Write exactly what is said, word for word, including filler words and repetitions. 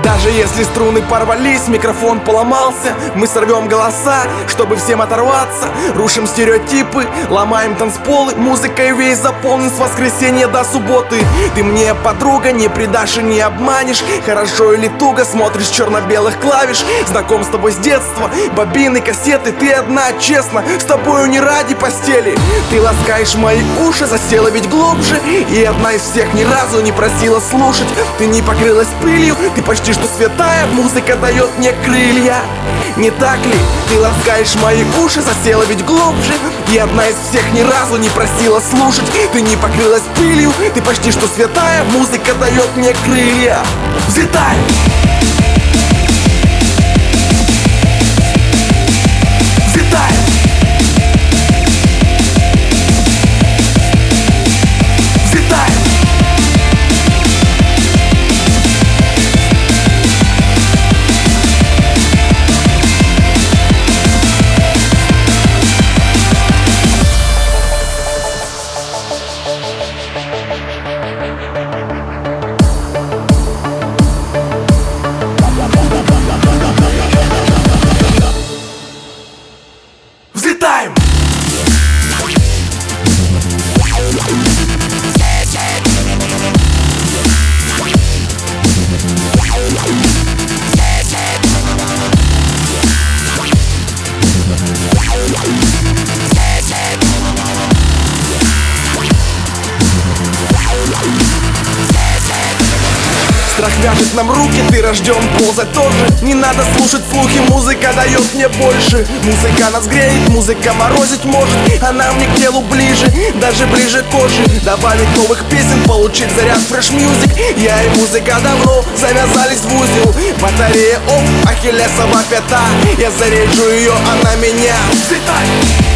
Даже если струны порвались, микрофон поломался, мы сорвем голоса, чтобы всем оторваться. Рушим стереотипы, ломаем танцполы, музыкой весь заполнен с воскресенья до субботы. Ты мне подруга, не предашь и не обманешь. Хорошо или туго смотришь черно-белых клавиш. Знаком с тобой с детства, бобины, кассеты. Ты одна, честно, с тобою не ради постели. Ты ласкаешь мои уши, засела ведь глубже, и одна из всех ни разу не просила слушать. Ты не покрылась пылью, ты почти что святая, музыка дает мне крылья. Не так ли? Ты ласкаешь мои уши, засела ведь глубже, и одна из всех ни разу не просила слушать. Ты не покрылась пылью, ты почти что святая, музыка дает мне крылья. Взлетай! Взлетай! Взлетай! Взлетаем! Страх вяжет нам руки, ты рожден ползать тоже. Не надо слушать слухи, музыка дает мне больше. Музыка нас греет, музыка морозить может. Она мне к телу ближе, даже ближе к коже. Добавить новых песен, получить заряд фреш-мьюзик. Я и музыка давно завязались в узел. Батарея офф, ахиллесова пята. Я заряжу ее, она меня. Взлетай!